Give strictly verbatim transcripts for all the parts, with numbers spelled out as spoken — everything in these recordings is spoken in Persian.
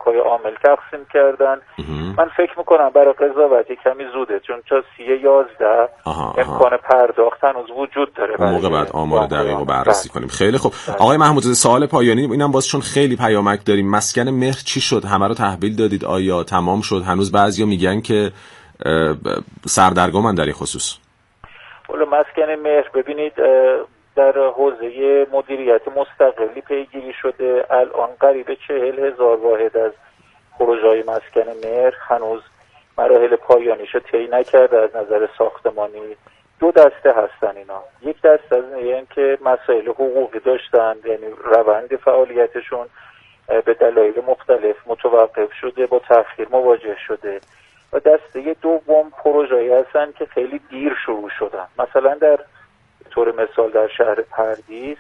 بلاک‌های عامل تقسیم کردن. من فکر میکنم برای قضاوت کمی زوده، چون تا سی یازده امکان پرداخت هنوز وجود داره. اون موقع بعد آمار دقیق رو بررسی کنیم. خیلی خوب آقای محمودزاده، سوال پایانی اینم باز چون خیلی پیامک داریم، مسکن مهر چی شد؟ همه رو تحویل دادید؟ آیا تمام شد؟ هنوز بعضیا میگن که سردرگمن در این خصوص. ولی مسکن مهر ببینید در حوزه مدیریت مستقلی پیگیری شده. الان قریب چهل هزار واحد از پروژه‌های مسکن مهر هنوز مراحل پایانیشو طی نکرده. از نظر ساختمانی دو دسته هستن اینا. یک دسته از این که مسائل حقوقی داشتن، یعنی روند فعالیتشون به دلایل مختلف متوقف شده، با تأخیر مواجه شده. و دسته دوم پروژه‌ای هستن که خیلی دیر شروع شدن. مثلا در طور مثال در شهر پردیس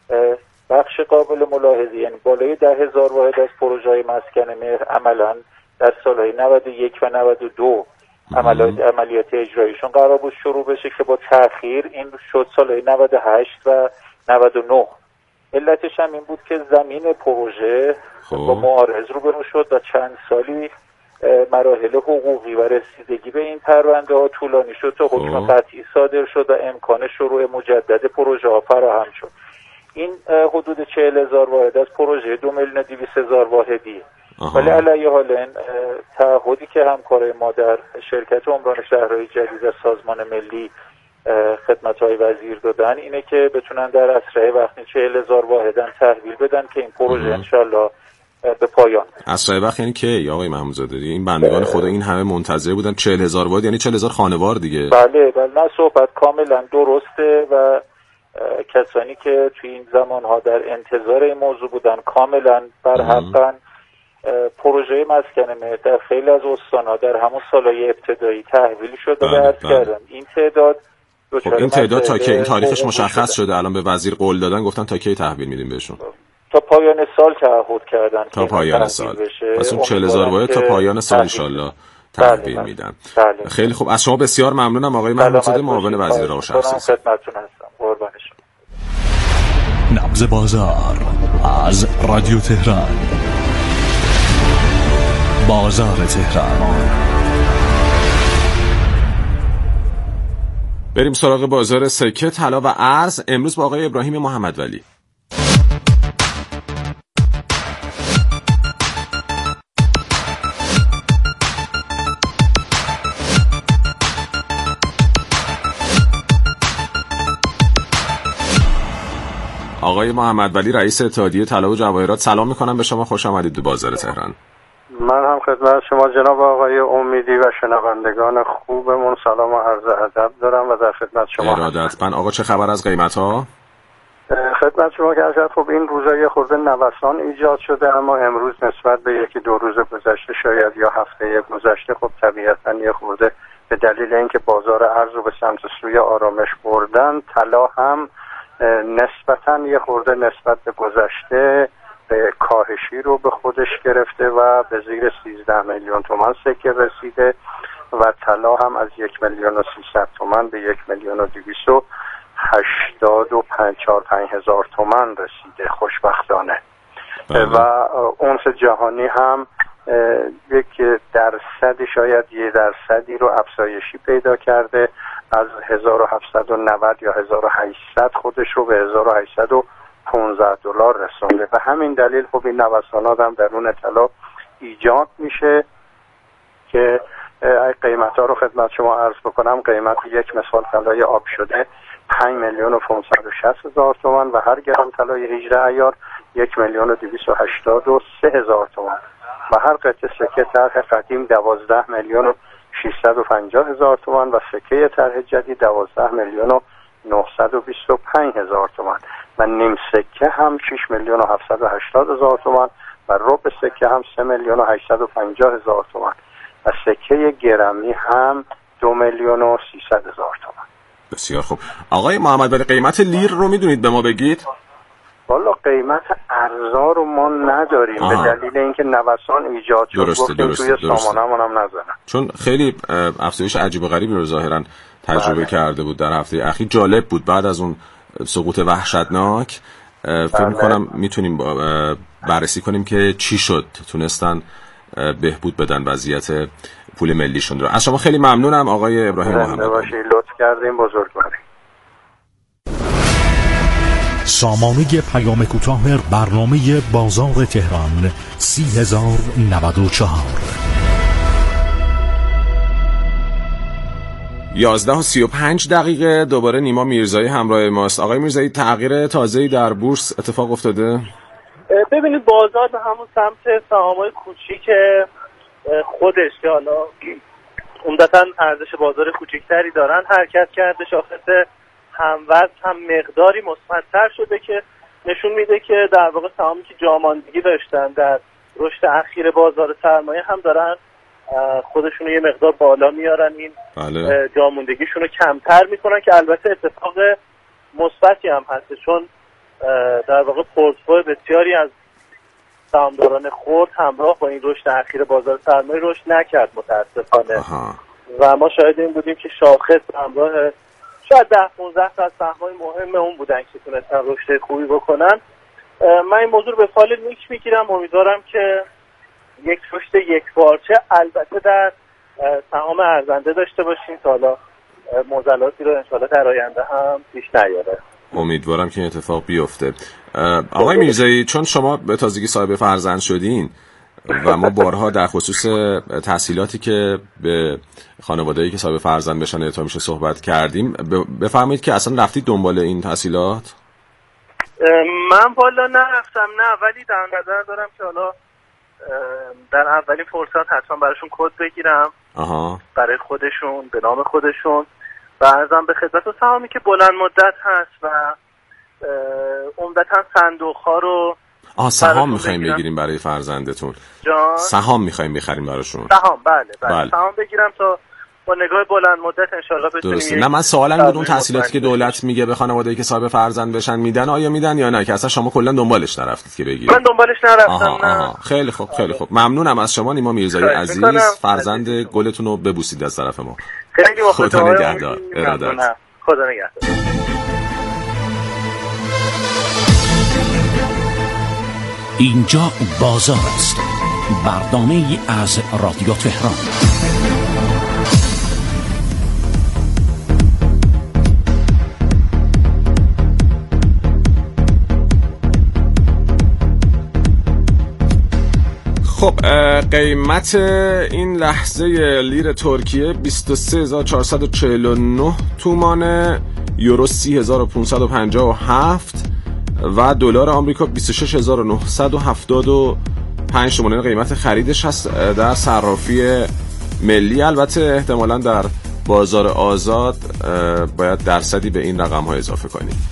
بخش قابل ملاحظه، یعنی بالای ده هزار واحد از پروژه‌های مسکن مهر عملاً در سالهای نود و یک و نود و دو عملیات عملیات اجراییشون قرار بود شروع بشه که با تأخیر این شد سالهای نود و هشت و نود و نه. علتش هم این بود که زمین پروژه با معارض روبرو شد و چند سالی مراحل حقوقی و رسیدگی به این پرونده ها طولانی شد تا حکم قطعی صادر شد و امکان شروع مجدد پروژه ها فراهم شد. این حدود چهل هزار واحد از پروژه دو میلیون و دویست هزار واحدی. ولی علیه حال تعهدی که همکارای ما در شرکت عمران شهرهای جدید از سازمان ملی خدمت‌های وزیر دادن اینه که بتونن در اسرع وقت چهل هزار واحدن تحویل بدن که این پروژه انشالله به پایان. اسرع وقت یعنی که یا آقای محمودزاده این بندگان خدا این همه منتظر بودن چهل هزار واحد، یعنی چهل هزار خانوار دیگه. بله بله، نه صحبت کاملا درسته و کسانی که توی این زمانها در انتظار این موضوع بودن کاملا برحقن. پروژه مسکن مهر در خیلی از استان‌ها در همون سالهای ابتدایی تحویل شده و عرض کردم این تعداد خب این تعداد تا که این تاریخش مشخص شده الان به وزیر قول دادن، گفتن تا کی تحویل میدیم بهشون؟ تا پایان سال تعهد کردن تا پایان سال. پس اون چهل هزار واحد تا پایان سال ان شاءالله تحویل بله میدن. بله. خیلی خوب، از شما بسیار ممنونم آقای محمودزاده، معاون وزیر روشن‌فکر. خدمتتون هستم. قربان شما. نبض بازار از رادیو تهران. بازار تهران. بریم سراغ بازار سکه، طلا و ارز امروز با آقای ابراهیم محمدولی. آقای محمدولی رئیس اتحادیه طلا و جواهرات، سلام میکنم به شما، خوش آمدید به بازار تهران. من هم خدمت شما جناب آقای امیدی و شنوندگان خوبمون سلام و عرض ادب دارم و در خدمت شما. ارادتمند. آقا چه خبر از قیمت ها؟ خدمت شما که ارشد خب این روزا یه خورده نوسان ایجاد شده، اما امروز نسبت به یکی دو روز گذشته شاید یا هفته گذشته خب طبیعتاً یه خورده به دلیل اینکه بازار ارز رو به سمت سوی آرامش بردن، طلا هم نسبتاً یه خورده نسبت به گذشته به کاهشی رو به خودش گرفته و به زیر سیزده میلیون تومان سکه رسیده و طلا هم از یک میلیون و سیصد تومان به یک میلیون و دویست و هشتاد و پنج هزار تومان رسیده خوشبختانه. و اونس جهانی هم یک درصدی شاید یه درصدی رو افزایشی پیدا کرده، از هزار و هفتصد و نود یا هزار و هشتصد خودش رو به هزار و هشتصد و پانزده دلار رسونده. به همین دلیل خب این نوسانات هم درون طلا ایجاد میشه که قیمت ها رو خدمت شما عرض بکنم. قیمت یک مسوال طلای آب شده پنج میلیون و پانصد و شصت هزار تومان و هر گرم طلای هجده عیار یک میلیون و دویست و هشتاد و سه هزار تومان و هر قطعه سکه طرح قدیم دوازده میلیون و ششصد و پنجاه هزار تومان و سکه طرح جدید دوازده میلیون و نهصد و بیست و پنج هزار تومان و نیم سکه هم شش میلیون و هفتصد و هشتاد هزار تومان و ربع سکه هم سه میلیون و هشتصد و پنجاه هزار تومان و سکه گرمی هم دو میلیون و سیصد هزار تومان. بسیار خوب. آقای محمدولی قیمت لیر رو میدونید به ما بگید؟ والا قیمت ارزا رو ما نداریم آه. به دلیل اینکه نوسان ایجاد شد درسته درسته توی سامانمون هم نزنن، چون خیلی افزایش عجیب و غریبی رو ظاهرا تجربه بله. کرده بود در هفته اخیر. جالب بود بعد از اون سقوط وحشتناک فکر می‌کنم میتونیم بررسی کنیم که چی شد تونستن بهبود بدن وضعیت پول ملیشون رو. از شما خیلی ممنونم آقای ابراهیم محمد. باشید، لطف کردیم، بزرگواری. سامانه پیام کوتاه برنامه بازار تهران سی هزار و نود و چهار یازده و سی و پنج دقیقه. دوباره نیما میرزایی همراه ماست. آقای میرزایی، تغییر تازه‌ای در بورس اتفاق افتاده؟ ببینید بازار به همون سمت سهام‌های کوچیک خودش که حالا عمدتاً ارزش بازار کوچکتری دارن حرکت کرده. شاخص هموزن هم مقداری مثبت‌تر شده که نشون میده که در واقع سهامی که جاماندگی داشتن در رشد اخیر بازار سرمایه هم دارن خودشون رو یه مقدار بالا میارن، این بله. جاموندگیشون رو کمتر میکنن که البته اتفاق مثبتی هم هست، چون در واقع پورتفوی بسیاری از سهامداران خرد همراه با این رشد اخیر بازار سرمایه رشد نکرد متاسفانه. آها. و ما شاهد این بودیم که شاخص همراه شاید ده پانزده تا از سهم‌های مهم اون بودن که تونستن رشد خوبی بکنن. من این موضوع رو به فال نیک میگیرم، امیدوارم که یک رشد یک پارچه البته در سهام ارزنده داشته باشیم تا حالا معضلاتی رو انشالله در آینده هم پیش نیاره. امیدوارم که این اتفاق بیفته. آقای میرزایی، چون شما به تازگی صاحب فرزند شدین و ما بارها در خصوص تحصیلاتی که به خانواده‌ای که صاحب فرزند بشن اعطا میشه صحبت کردیم، بفرمایید که اصلا رفتید دنبال این تحصیلات؟ من والا نرفتم، نه، ولی در نظر دارم که حالا در اولین فرصت حتما براشون کد بگیرم. آها. برای خودشون به نام خودشون و عرضم به خدمت و سهامی که بلند مدت هست و عمدتاً صندوق ها رو آها سهام میخوایم بگیریم برای فرزندتون. جان سهام میخوایم بخریم براشون. سهام بله بله, بله. سهام بگیرم تا با نگاه بلند مدت انشالله بتونیم. درسته. نه من سوالم بود اون تحصیلاتی که دولت میگه به خانواده‌ای که صاحب فرزند بشن میدن، آیا میدن یا نه، که اصلا شما کلا دنبالش نرفتید که بگیرید؟ من دنبالش نرفتم. آها نه. آها. خیلی خوب خیلی خوب. ممنونم از شما نیما میرزایی عزیز. فرزند گلتون رو ببوسید از طرف ما. خیلی خدا نگهدار. ارادت. خدا نگهدار. اینجا بازار است. برنامه‌ای از رادیو تهران. خب قیمت این لحظه لیر ترکیه بیست و سه هزار و چهارصد و چهل و نه تومانه، یورو سی هزار و پانصد و پنجاه و هفت و دلار آمریکا بیست و شش هزار و نهصد و هفتاد و پنج تومانه قیمت خریدش هست در صرافی ملی. البته احتمالاً در بازار آزاد باید درصدی به این رقم ها اضافه کنیم.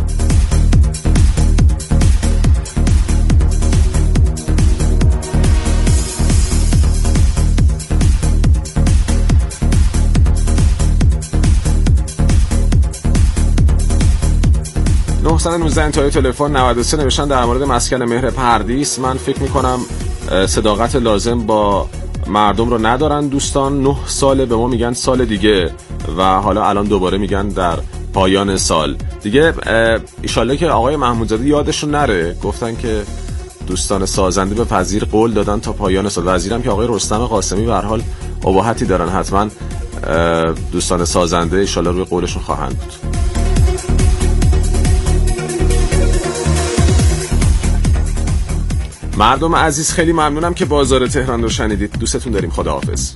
نهصد و نوزده انتهای تلفن نود و سه نوشتن در مورد مسکن مهر پردیس. من فکر میکنم صداقت لازم با مردم رو ندارن دوستان. نه ساله به ما میگن سال دیگه و حالا الان دوباره میگن در پایان سال دیگه. ایشالله که آقای محمودزاده یادشون نره، گفتن که دوستان سازنده به پذیر قول دادن تا پایان سال. وزیرم که آقای رستم قاسمی به هر حال اباحتی دارن، حتما دوستان سازنده ایشالله روی قولشون خواهند بود. مردم عزیز خیلی ممنونم که بازار تهران رو شنیدید. دوستتون داریم. خداحافظ.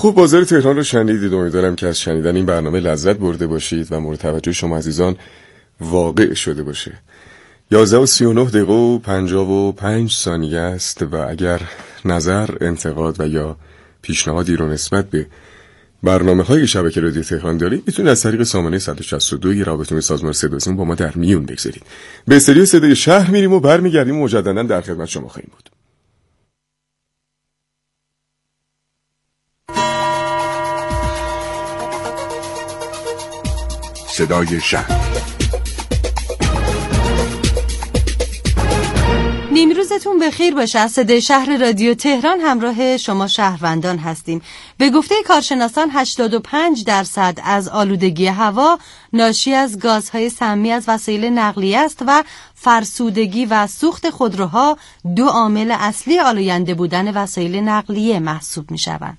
خوب، بازار تهران رو شنیدید. امیدوارم که از شنیدن این برنامه لذت برده باشید و مورد توجه شما عزیزان واقع شده باشه. یازده و سی و نه دقیقه و پنجاه و پنج ثانیه است و اگر نظر، انتقاد و یا پیشنهادی رو نسبت به برنامه های شبکه رادیو تهران دارید، میتونید از طریق سامانه صد و شصت و دو رابطه سازمان صداسیمون با ما در میون بگذارید. به استودیو صدای شهر میریم و برمیگردیم و مجددا در خدمت شما خواهیم بود. صدای شهر. نیمروزتون بخیر باشه. از صدای شهر رادیو تهران همراه شما شهروندان هستیم. به گفته کارشناسان هشتاد و پنج درصد از آلودگی هوا ناشی از گازهای سمی از وسایل نقلیه است و فرسودگی و سوخت خودروها دو عامل اصلی آلاینده بودن وسایل نقلیه محسوب می شوند.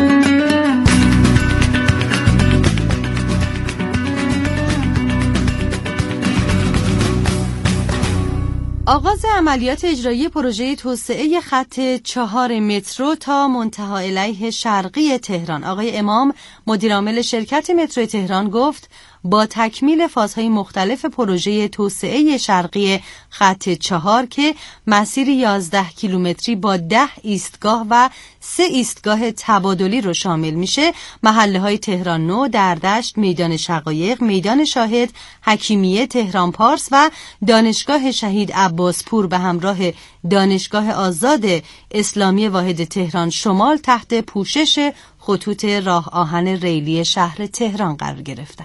آغاز عملیات اجرایی پروژه توسعه خط چهار مترو تا منتهی علیه شرقی تهران. آقای امام مدیرعامل شرکت مترو تهران گفت با تکمیل فازهای مختلف پروژه توسعه شرقی خط چهار که مسیر یازده کیلومتری با ده ایستگاه و سه ایستگاه تبادلی رو شامل میشه، محله های تهران نو، دردشت، میدان شقایق، میدان شاهد، حکیمیه، تهران پارس و دانشگاه شهید عباسپور به همراه دانشگاه آزاد اسلامی واحد تهران شمال تحت پوشش خطوط راه آهن ریلی شهر تهران قرار گرفتند.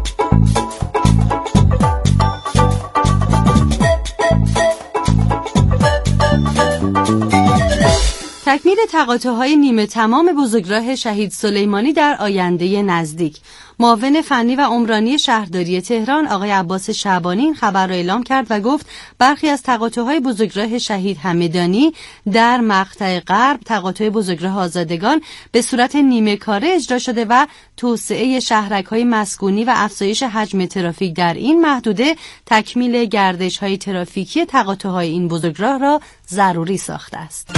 تکمیل تقاطع‌های نیمه تمام بزرگراه شهید سلیمانی در آینده نزدیک. معاون فنی و عمرانی شهرداری تهران آقای عباس شعبانی این خبر را اعلام کرد و گفت برخی از تقاطع‌های بزرگراه شهید همدانی در مقطع غرب، تقاطع بزرگراه آزادگان به صورت نیمه کاره اجرا شده و توسعه شهرک‌های مسکونی و افزایش حجم ترافیک در این محدوده تکمیل گردش‌های ترافیکی تقاطع‌های این بزرگراه را ضروری ساخته است.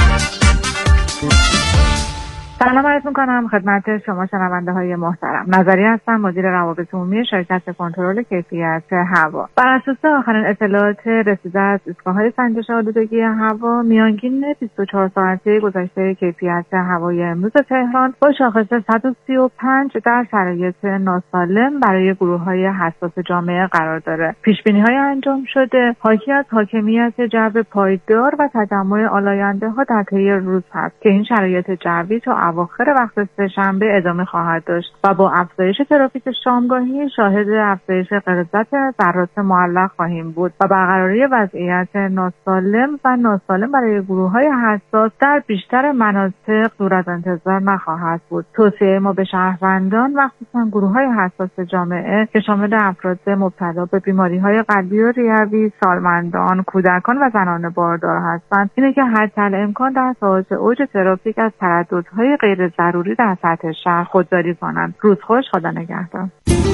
سلام عرض می‌کنم خدمت شما شنونده های محترم. نظری هستم، مدیر روابط عمومی شرکت کنترل کیفیت هوا. بر اساس آخرین اطلاعات رسیده از ایستگاه‌های سنجش آلودگی هوا، میانگین بیست و چهار ساعته گذشته کیفیت هوای امروز تهران با شاخص صد و سی و پنج در شرایط ناسالم برای گروه‌های حساس جامعه قرار داره. پیش‌بینی‌های انجام شده حاکی از حاکمیت جو پایدار و تجمع آلاینده‌ها در طی روز هست که این شرایط جوی تا اواخر وقت سه‌شنبه ادامه خواهد داشت و با افزایش ترافیک شامگاهی شاهد افزایش غلظت ذرات معلق خواهیم بود و برقراری وضعیت ناسالم و ناسالم برای گروه‌های حساس در بیشتر مناطق دور از انتظار نخواهد بود. توصیه ما به شهروندان و خصوصا گروه‌های حساس جامعه که شامل افراد مبتلا به بیماری‌های قلبی و ریوی، سالمندان، کودکان و زنان باردار هستند اینه که حتی امکان در ساعات اوج ترافیک از ترددهای غیر ضروری در سطح شهر خودداری کنند. روز خوش، خدا نگهدار.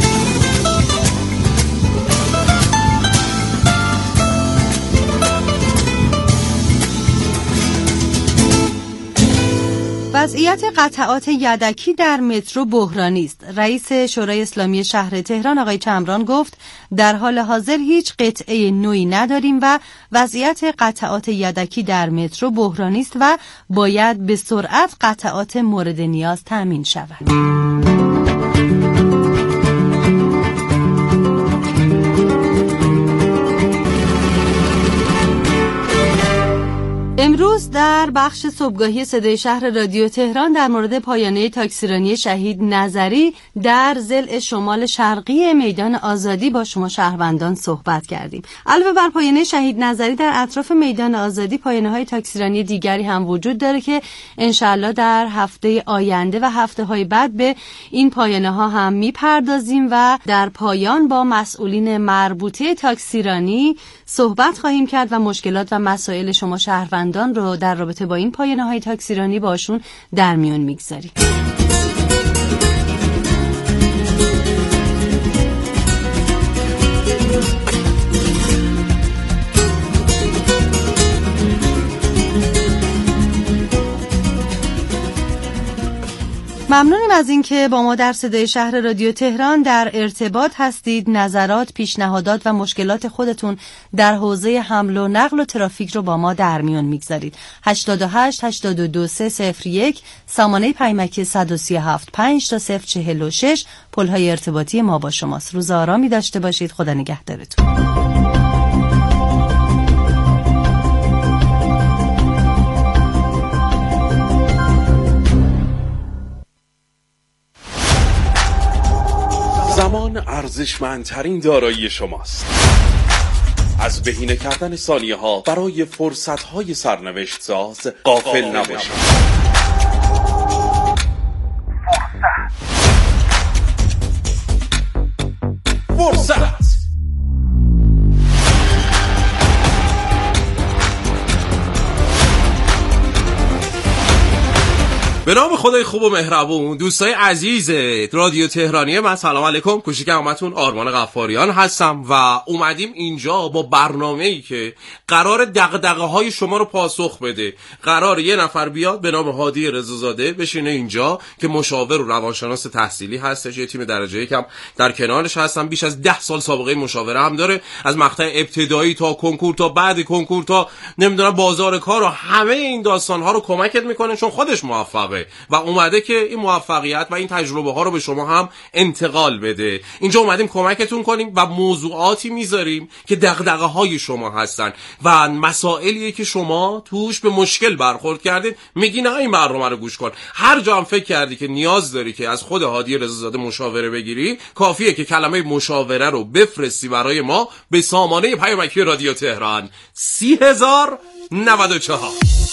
وضعیت قطعات یدکی در مترو بحرانی است. رئیس شورای اسلامی شهر تهران آقای چمران گفت در حال حاضر هیچ قطعه نوعی نداریم و وضعیت قطعات یدکی در مترو بحرانی است و باید به سرعت قطعات مورد نیاز تامین شود. امروز در بخش صبحگاهی صدای شهر رادیو تهران در مورد پایانه تاکسیرانی شهید نظری در ضلع شمال شرقی میدان آزادی با شما شهروندان صحبت کردیم. علاوه بر پایانه شهید نظری در اطراف میدان آزادی پایانه‌های تاکسیرانی دیگری هم وجود داره که انشالله در هفته آینده و هفته‌های بعد به این پایانه‌ها هم میپردازیم و در پایان با مسئولین مربوطه تاکسیرانی صحبت خواهیم کرد و مشکلات و مسائل شما شهروندان رو در رابطه با این پایانه‌های تاکسیرانی باشون در میون میگذاریم. ممنونیم از اینکه با ما در صدای شهر رادیو تهران در ارتباط هستید. نظرات، پیشنهادات و مشکلات خودتون در حوزه حمل و نقل و ترافیک رو با ما در میون میگذارید. هشتاد و هشت هشتاد و دو سه صفر یک سامانه پیمکی صد و سی و هفت پنج تا صفر چهل و شش پل‌های ارتباطی ما با شماست. روز آرامی داشته باشید. خدا نگهدارتون. زمان ارزشمندترین دارایی شماست. از بهینه کردن ثانیه ها برای فرصت های سرنوشت ساز غافل نباشید. فرصت فرصت به نام خدای خوب و مهربون، دوستای عزیز رادیو تهرانی، من سلام علیکم، کوچیک همتون آرمان غفاریان هستم و اومدیم اینجا با برنامه‌ای که قرار دغدغه های شما رو پاسخ بده. قرار یه نفر بیاد به نام هادی رضازاده بشینه اینجا که مشاور و روانشناس تحصیلی هستش، یه تیم درجه یکم در کنارش هستن، بیش از ده سال سابقه مشاوره هم داره، از مقطع ابتدایی تا کنکور تا بعد کنکور تا نمیدونم بازار کار و همه این داستان ها رو کمکت میکنه، چون خودش موفقه و اومده که این موفقیت و این تجربه ها رو به شما هم انتقال بده. اینجا اومدیم کمکتون کنیم و موضوعاتی میذاریم که دغدغه های شما هستن و مسائلیه که شما توش به مشکل برخورد کردید، میگی نه این برنامه رو گوش کن. هر جا هم فکر کردی که نیاز داری که از خود هادی رضازاده مشاوره بگیری، کافیه که کلمه مشاوره رو بفرستی برای ما به سامانه پیامکی رادیو تهران سی هزار نود و چهار.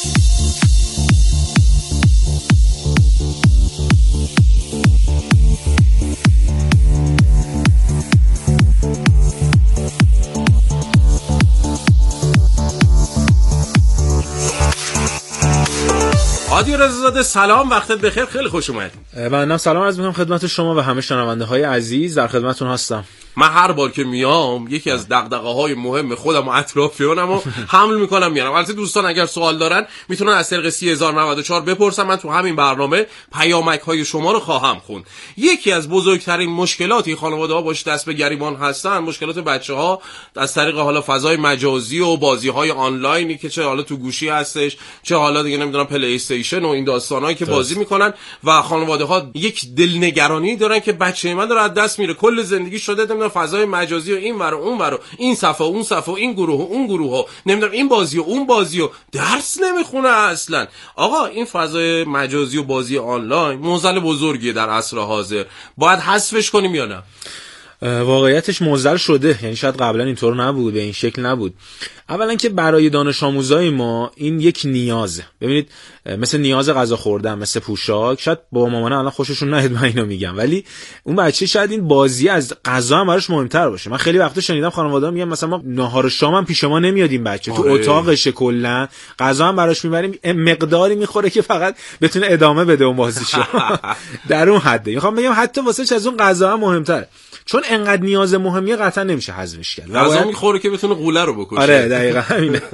هادی رضازاده سلام، وقتت بخیر، خیلی خوش اومدید. منم سلام عرض می‌کنم خدمت شما و همه شنونده‌های عزیز، در خدمتتون هستم. من هر بار که میام یکی از دغدغه‌های مهم خودم و اطرافیانمو حمل میکنم میارم. البته دوستان اگر سوال دارن میتونن از طریق سی هزار و نود و چهار بپرسن، من تو همین برنامه پیامک‌های شما رو خواهم خوند. یکی از بزرگترین مشکلاتی خانواده‌ها باش دست به گریبان هستن، مشکلات بچه‌ها از طریق حالا فضای مجازی و بازی‌های آنلاینی که چه حالا تو گوشی هستش، چه حالا دیگه نمیدونم پلی استیشن و این داستانایی که بازی میکنن و خانواده‌ها یک دلنگرانی دارن که بچه من داره از دست میره، کل زندگی شده نمیدونم فضای مجازی و این ور و اون ور و این صفحه و اون صفحه و این گروه و اون گروه و نمیدونم این بازی و اون بازی و درس نمیخونه اصلا. آقا این فضای مجازی و بازی آنلاین معضل بزرگیه در عصر حاضر، باید حذفش کنیم یا نه؟ واقعیتش معضل شده، یعنی شاید قبلا اینطور نبود، به این شکل نبود. اولا که برای دانش آموزای ما این یک نیازه. ببینید مثل نیاز غذا خوردن، مثل پوشاک، شاید بابا مامانا الان خوششون نیاد من اینو میگم، ولی اون بچه شاید این بازی از غذا هم براش مهمتر باشه. من خیلی وقتا شنیدم خانواده‌ها میگن مثلا ما ناهار و شام هم پیش ما نمیاد، این بچه تو اتاقش کلا غذا هم براش میبریم، مقداری میخوره که فقط بتونه ادامه بده اون بازیشو. در اون حده میخوام بگم حتی واسه از اون غذا هم مهمتره، چون انقدر نیاز مهمیه قطعا نمیشه حذفش کرد. غذا باید... میخوره که بتونه قوله رو بکشه. آره دقیقاً همینه.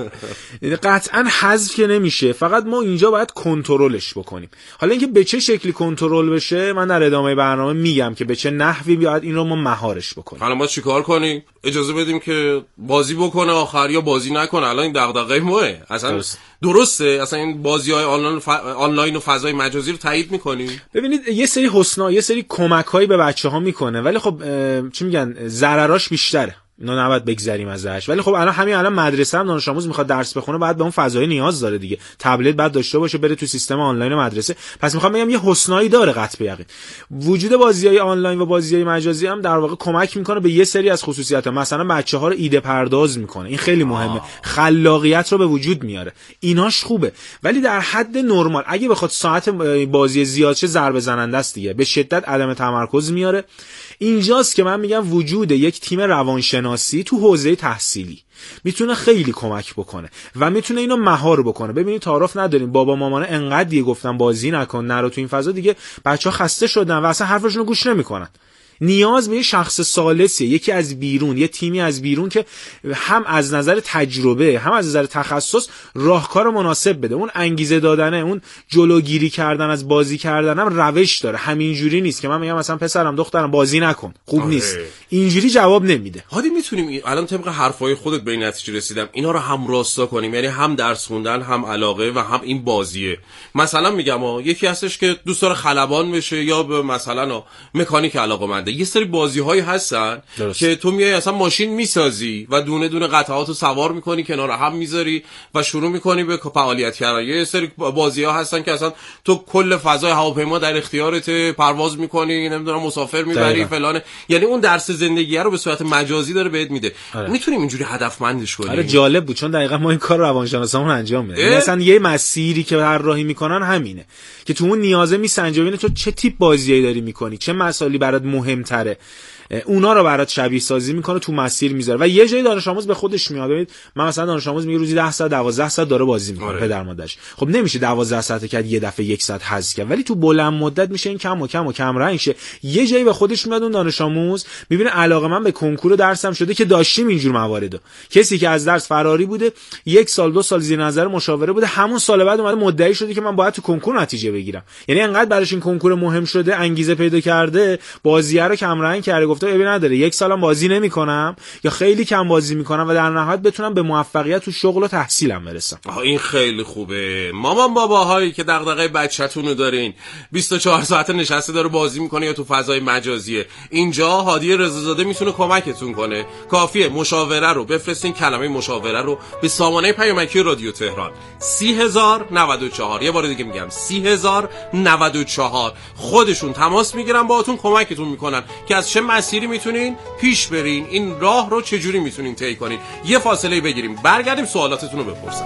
قطعا حذف که نمیشه، فقط ما اینجا باید کنترلش بکنیم. حالا اینکه به چه شکلی کنترل بشه من در ادامه برنامه میگم که به چه نحوی باید این رو ما مهارش بکنیم. حالا ما چیکار کنیم؟ اجازه بدیم که بازی بکنه آخر یا بازی نکنه؟ الان این دغدغه ماه اصلا درست. درسته اصلا این بازی‌های آنلاین ف... آنلاین و فضای مجازی رو تایید می‌کنی؟ ببینید یه سری حسنا، یه سری کمک‌هایی به بچه‌ها میکنه، ولی خب چی میگن ضرراش بیشتره، اینا نباید بگذریم ازش. ولی خب الان همین الان مدرسه هم دانش آموز میخواد درس بخونه، بعد به اون فضای نیاز داره دیگه، تبلت بعد داشته باشه، بره تو سیستم آنلاین مدرسه. پس میخوام بگم یه حسنایی داره قطع به یقین. وجود بازی‌های آنلاین و بازی‌های مجازی هم در واقع کمک میکنه به یه سری از خصوصیات‌ها، مثلا بچه‌ها رو ایده پرداز میکنه، این خیلی مهمه، خلاقیت رو به وجود میاره، ایناش خوبه، ولی در حد نرمال. اگه بخواد ساعت بازی زیاد شه ضربه زننده است دیگه، به شدت عدم تمرکز میاره. اینجاست که من میگم وجود یک تیم روانشناسی تو حوزه تحصیلی میتونه خیلی کمک بکنه و میتونه اینو مهار بکنه. ببینید تعارف نداریم، بابا مامانا انقدر دیگه گفتن بازی نکن نرو تو این فضا، دیگه بچه‌ها خسته شدن و اصلا حرفشون رو گوش نمیکنن. نیاز به یه شخص ثالثیه، یکی از بیرون، یه تیمی از بیرون که هم از نظر تجربه هم از نظر تخصص راهکار مناسب بده. اون انگیزه دادنه، اون جلوگیری کردن از بازی کردنم روش داره. همینجوری نیست که من میگم مثلا پسرم دخترم بازی نکن، خوب آره. نیست، اینجوری جواب نمیده. هادی میتونیم الان طبق حرفای خودت به این نتیجه رسیدم اینا رو هم راستا کنیم، یعنی هم درس خوندن، هم علاقه و هم این بازیه. مثلا میگم آ یکی هستش که دوست داره خلبان بشه یا به مثلا مکانیک علاقه‌منده، یه سری بازی‌هایی هستن درست. که تو میای اصلا ماشین میسازی و دونه دونه قطعاتو سوار میکنی کنار هم میذاری و شروع میکنی به فعالیت کردن. یه سری بازی‌ها هستن که اصلا تو کل فضای هواپیما در اختیارت، پرواز میکنی، نمیدونم مسافر میبری فلان، یعنی اون درس زندگی رو به صورت مجازی داره بهت میده. آره. میتونیم اینجوری هدفمندش کنیم. آره جالب بود، چون دقیقاً ما این کار روانشناسامون انجام میدیم. مثلا یه مسیری که هر راهی میکنن همینه که تو اون نیازه میسنجه ببینه تو چه تیپ بازیایی داری میکنی، چه مسائلی برات مهمتره، اونا رو برات شبیه سازی میکنه، تو مسیر میذاره. و یه جای دانش آموز به خودش میاد، ببینید من مثلا دانش آموز میگه روزی ده ساعت دوازده ساعت داره بازی میکنه. آره. پدر مادرش خب نمیشه دوازده ساعت کرد یه دفعه یک ساعت حذف کرد، ولی تو بلند مدت میشه این کم و کم و کم رنگ شه. یه جایی به خودش میاد اون دانش آموز میبینه علاقه من به کنکور درسم شده که داشتیم اینجور مواردو. کسی که از درس فراری بوده، یک سال دو سال زیر نظر مشاوره بوده، همون سال بعد اومده مدعی شده که من باید تو کنکور نتیجه بگیرم. یعنی انقدر براش این کنکور مهم شده، انگیزه پیدا کرده، بازیه رو کم رنگ کرده، گفته ببین نداره یک سالم بازی نمیکنم یا خیلی کم بازی میکنم و در نهایت بتونم به موفقیت تو شغل و تحصیلم برسم. آها این خیلی خوبه. مامان باباهایی که دغدغه بچه‌تون رو دارین، بیست و چهار ساعت نشسته داره بازی میکنه یا تو فضای مجازیه، اینجا هادی رضازاده میتونه کمکتون کنه. کافیه مشاوره رو بفرستین، کلمه مشاوره رو به سامانه پیامکی رادیو تهران سی هزار و نود و چهار، یه بار دیگه میگم سی هزار و نود و چهار، خودشون تماس میگیرن باهاتون، کمکتون میکنن که از چه مسیری میتونین پیش برین، این راه رو چجوری میتونین طی کنین. یه فاصله بگیریم، برگردیم سوالاتتون رو بپرسن.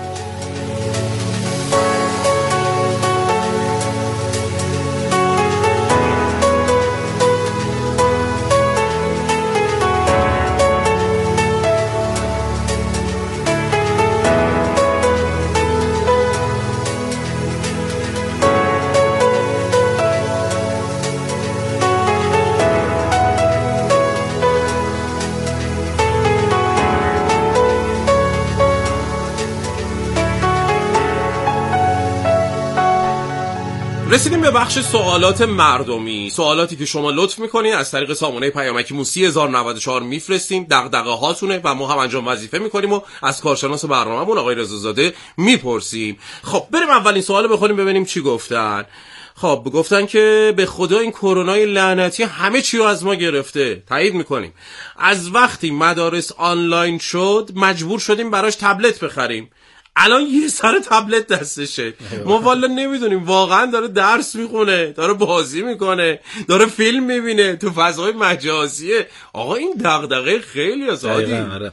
رسیدیم به بخش سوالات مردمی، سوالاتی که شما لطف میکنین از طریق سامانه پیامکیمون سی هزار و نود و چهار میفرستین، دغدغه هاتونه و ما هم انجام وظیفه میکنیم و از کارشناس برنامه‌مون آقای رضازاده میپرسیم. خب بریم اولین سوالو بخونیم ببینیم چی گفتن. خب گفتن که به خدا این کرونای لعنتی همه چی رو از ما گرفته. تایید میکنیم. از وقتی مدارس آنلاین شد مجبور شدیم براش تبلت بخریم. الان یه سر تبلت دستشه، ما والا نمیدونیم واقعا داره درس میخونه، داره بازی میکنه، داره فیلم میبینه تو فضای مجازیه. آقا این دغدغه خیلی آزادی.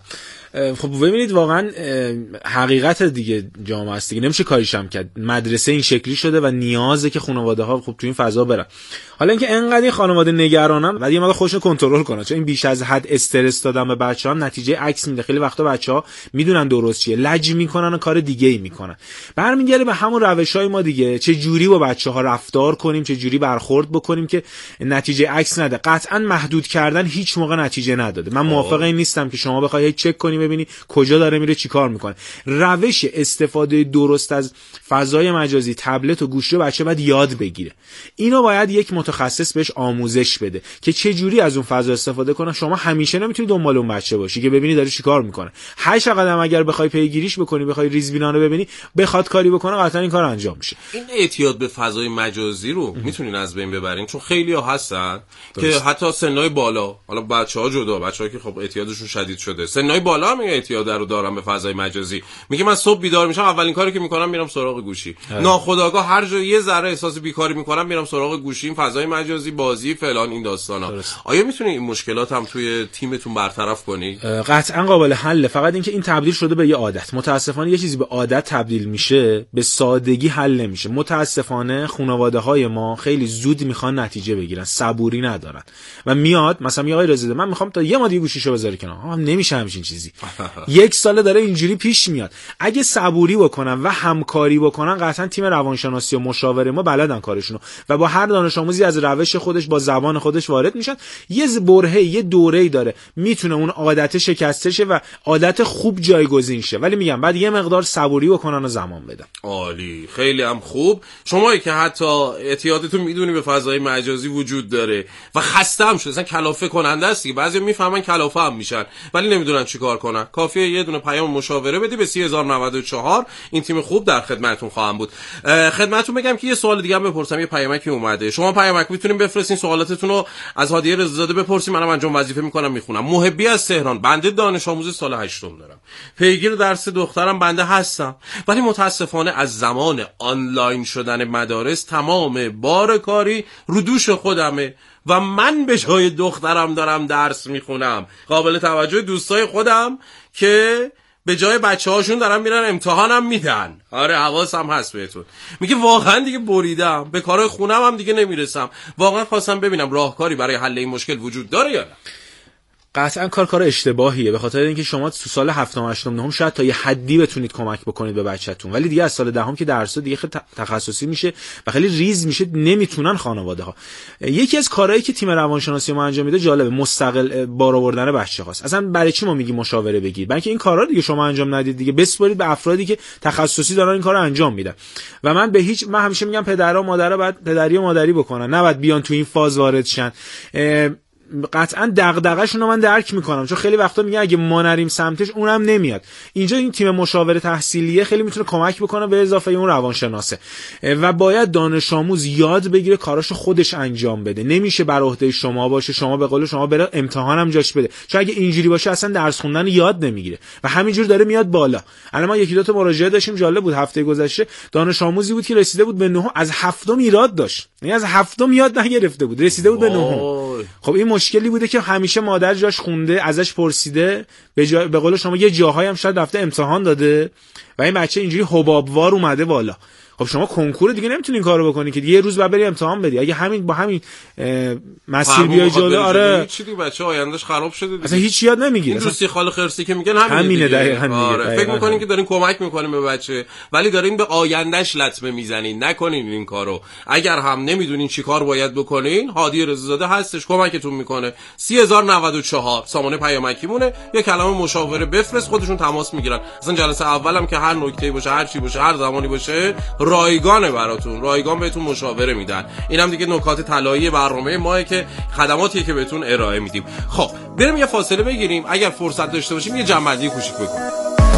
خب ببینید واقعا حقیقت دیگه جامعه است دیگه، نمیشه کاریش هم کرد. مدرسه این شکلی شده و نیازه که خانواده ها خب تو این فضا برن. حالا اینکه انقدر این خانواده نگرانن ولی ما خودشون کنترل کنن، چون این بیش از حد استرس دادن به بچه‌ها نتیجه عکس میده. خیلی وقتا بچه‌ها میدونن درست چیه، لج میکنن و کار دیگه ای میکنن. برمیگره به همون روشای ما دیگه، چه جوری با بچه‌ها رفتار کنیم، چه جوری برخورد بکنیم که نتیجه عکس نده. قطعا محدود کردن هیچ موقع نتیجه نداده. من موافق این نیستم که شما بخوای چک کنی ببینی کجا داره میره چیکار میکنه. روش استفاده درست از فضای مجازی، تبلت و گوشی بچه باید یاد بگیره. اینو باید یک متخصص بهش آموزش بده که چه جوری از اون فضا استفاده کنه. شما همیشه نمیتونی دنبال اون بچه باشی که ببینی داره چیکار میکنه. هشت قدم اگر بخوای پیگیریش بکنی، بخوای ریزبینانه ببینی، بخواد کاری بکنه، قطعا این کار انجام میشه. این اعتیاد به فضای مجازی رو میتونین از بین ببرین، چون خیلی‌ها هستن درست. که حتی سنای بالا، حالا بچه‌ها جدا، بچه‌ها که خب اعتیادشون شدید شده، سنای بالا هم اعتیاد رو دارن به فضای مجازی. میگه من صبح بیدار میشم اولین کاری که میکنم میرم سراغ گوشی. ناخودآگاه هر جا یه ذره احساس بیکاری میکنم میرم سراغ گوشی، این فضای مجازی، بازی فلان، این داستانا. درست. آیا میتونی این مشکلات هم توی تیمتون برطرف کنی؟ قطعا قابل حله، فقط اینکه این تبدیل شده به یه عادت. متاسفانه یه چیزی به عادت تبدیل میشه به سادگی حل نمیشه. متاسفانه خانواده‌های ما خیلی زود میخوان نتیجه بگیرن، صبوری ندارن و میاد مثلا میگه آقای رضا من میخوام تا یه ماه دیگه گوشیشو بذاری کنار. هم نمیشه همچین چیزی. یک ساله داره اینجوری پیش میاد. اگه صبوری بکنن و همکاری بکنن قطعا تیم روانشناسی و مشاوره ما بلدن کارشونو و با هر دانش آموزی از روش خودش با زبان خودش وارد میشن. یه برهه یه دوره‌ای داره میتونه اون عادت شکسته شه و عادت خوب جایگزین شه، ولی میگم بعد یه مقدار صبوری بکنن و زمان بدن. عالی، خیلی هم خوب. شمایی که حتی اعتیادتون میدونی به فضای مجازی وجود داره و خسته هم شده، مثلا کلافه کننده است دیگه، بعضی میفهمن کلافه هم میشن ولی نمیدونن چیکار کنن، کافیه یه دونه پیام مشاوره بدی به سی هزار و نود و چهار. این تیم خوب در خدمتتون خواهم بود. خدمتتون بگم که یه سوال دیگه هم بپرسم، یه پیامکی اومده. شما پیامک میتونین بفرستین، سوالاتتون رو از هادیه رضازاده بپرسین، منم انجام وظیفه میکنم میخونم. محبی از تهران: بنده دانش آموز سال هشتم دارم، پیگیر درس دخترم بنده هستم، ولی متاسفانه از زمان آنلاین شدن مدارس تمام بار کاری رو دوش خودمه و من به جای دخترم دارم درس میخونم. قابل توجه دوستای خودم که به جای بچه هاشون دارن میرن امتحانم میدن. آره حواسم هست بهتون. میگه واقعا دیگه بریدم، به کارهای خونم هم دیگه نمیرسم. واقعا خواستم ببینم راهکاری برای حل این مشکل وجود داره یا نه. قطعا کار کار اشتباهیه، به خاطر اینکه شما تو سال هفتم هشتم نهم شاید تا یه حدی بتونید کمک بکنید به بچه‌تون، ولی دیگه از سال دهم که درس دیگه خیلی تخصصی میشه و خیلی ریز میشه، نمیتونن خانواده‌ها. یکی از کارهایی که تیم روانشناسی ما انجام میده جالبه، مستقل بار آوردن بچه‌هاست. اصلا برای چی ما میگیم مشاوره بگیر؟ بلکه این کارا دیگه شما انجام ندید دیگه، بسپارید به افرادی که تخصصی دارن این کارو انجام میدن. و من به هیچ من همیشه میگم پدرها مادرها باید پدری و مادری بکنن، نباید بیان تو این فاز وارد شن. قطعا دغدغه‌شون رو من درک میکنم، چون خیلی وقتا میگن اگه ما نریم سمتش اونم نمیاد. اینجا این تیم مشاوره تحصیلیه خیلی میتونه کمک بکنه به اضافه اون روانشناسه و باید دانش آموز یاد بگیره کاراشو خودش انجام بده. نمیشه بر عهده شما باشه، شما به قول شما بره امتحانم جاش بده، چون اگه اینجوری باشه اصلا درس خوندن یاد نمیگیره و همینجور داره میاد بالا. الان ما یکی دو تا مراجعه داشتیم جالب بود، هفته گذشته دانش آموزی بود که رسیده بود به نهم، از هفتم ایراد داشت، یعنی از هفتم یاد نگرفته بود، رسیده بود به نهم. خب این مشکلی بوده که همیشه مادر جاش خونده، ازش پرسیده، به جای به قول شما یه جاهایی هم شاید رفته امتحان داده و این بچه اینجوری حبابوار اومده بالا. خب شما کنکور دیگه نمیتونی این کارو بکنی که یه روز بعد بری امتحان بدی. اگه همین با همین مسیر بیای جلو، آره چی دیگه بچه آیندهش خراب شده دیگه. اصلا هیچ یاد نمیگیره. این دوستی خال خرسی که میگن همینه, همینه دقیقاً. آره. فکر میکنین که دارین کمک میکنین به بچه ولی دارین به آیندهش لطمه میزنین. نکنین این کارو. اگر هم نمیدونین چیکار باید بکنین، هادی رضازاده هستش کمکتون میکنه. سی هزار و نود و چهار سامانه پیامکی مونه، یه کلمه مشاوره بفرست، خودشون تماس میگیرن. اصلا جلسه اولم که هر نکته‌ای باشه، هر چی باشه، هر زمانی باشه، رایگانه براتون، رایگان بهتون مشاوره میدن. اینم دیگه نکات طلایی برنامه ماه که خدماتیه که بهتون ارائه میدیم. خب بریم یه فاصله بگیریم، اگر فرصت داشته باشیم یه جمع‌بندی کوچیک بکنیم.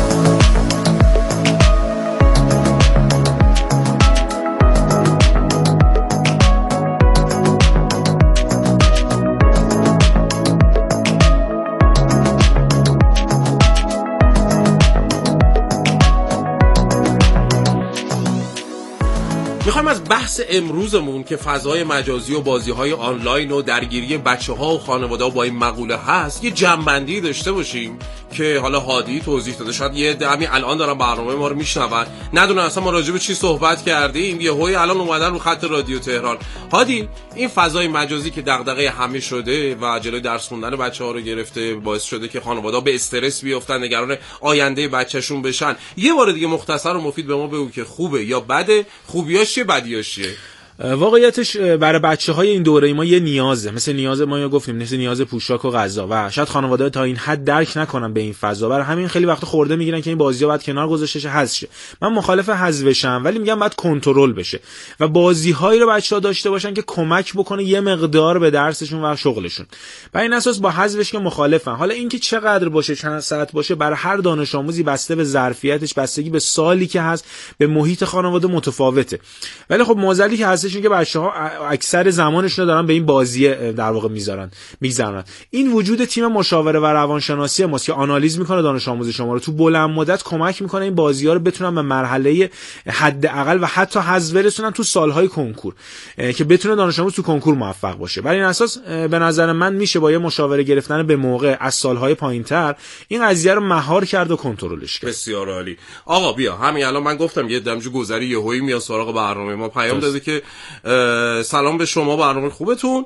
میخوایم از بحث امروزمون که فضای مجازی و بازی‌های آنلاین و درگیری بچه‌ها و خانواده‌ها با این مقوله هست یه جمع‌بندی داشته باشیم که حالا هادی توضیح داده، شاید یه همین الان دارن برنامه ما رو میشنون، ندونن اصلا ما راجع به چی صحبت کردیم، یهویی الان اومدن رو خط رادیو تهران. هادی، این فضای مجازی که دغدغه همه شده و جلوی درس خوندن بچه‌ها رو گرفته، باعث شده که خانواده‌ها به استرس بیافتن، نگران آینده بچه‌شون بشن. یه بار دیگه مختصر و مفید به ما بگو که خوبه یا بده، خوبیاش چیه، بدیاش چیه؟ واقعیتش برای بچه‌های این دوره ما یه نیازه، مثل نیاز ما یا گفتیم مثل نیاز پوشاک و غذا و شاید خانواده تا این حد درک نکنن به این فضا، برای همین خیلی وقت خورده میگیرن که این بازی‌ها باید کنار گذاشته شه، حذف شه. من مخالف حذفشم، ولی میگم باید کنترل بشه و بازی‌هایی رو بچه‌ها داشته باشن که کمک بکنه یه مقدار به درسشون و شغلشون. بر این اساس با حذفش که مخالفم. حالا اینکه چقدر باشه، چند ساعت باشه، برای هر دانش آموزی بسته به ظرفیتش، بستگی به سالی که هست، به محیط خانواده متفاوته. ولی خب معضلی که هستش این که بچه‌ها اکثر زمانشون رو دارن به این بازی در واقع میذارن میگذرونن. این وجود تیم مشاوره و روانشناسی ماست که آنالیز میکنه دانش آموز شما رو، تو بلند مدت کمک میکنه این بازی‌ها رو بتونن به مرحله حداقل و حتی حذف برسونن تو سالهای کنکور، که بتونه دانش آموز تو کنکور موفق باشه. بر این اساس به نظر من میشه با یه مشاوره گرفتن به موقع از سالهای پایینتر این قضیه رو مهار کرد و کنترلش کرد. بسیار عالی. آقا بیا همین الان من گفتم یه دمج گذری یهویی میاد سراغ برنامه ما، پیام داده که سلام به شما، برنامه خوبتون.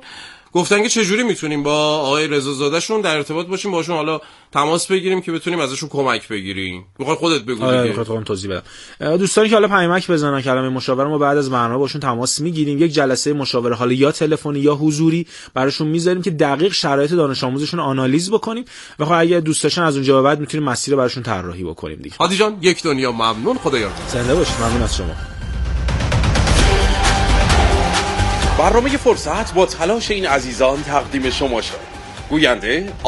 گفتن که چجوری میتونیم با آقای رضا زاده‌شون در ارتباط باشیم، باشون حالا تماس بگیریم که بتونیم ازشون کمک بگیریم. میخوای خودت بگو دیگه. آره میخوام توضیح بدم. دوستانی که حالا پیامک بزنن کلمه مشاوره، ما بعد از برنامه باشون تماس میگیریم، یک جلسه مشاوره حالا یا تلفنی یا حضوری براشون میذاریم که دقیق شرایط دانش آموزشون رو آنالیز بکنیم و خب اگه دوست داشتن از اونجا به بعد میتونیم مسیر براشون طراحی بکنیم دیگه. هادی جان یک دنیا ممنون، خدا یارتون. زنده باشید. ممنون از شما. برنامه فرصت با تلاش این عزیزان تقدیم شما شد. گوینده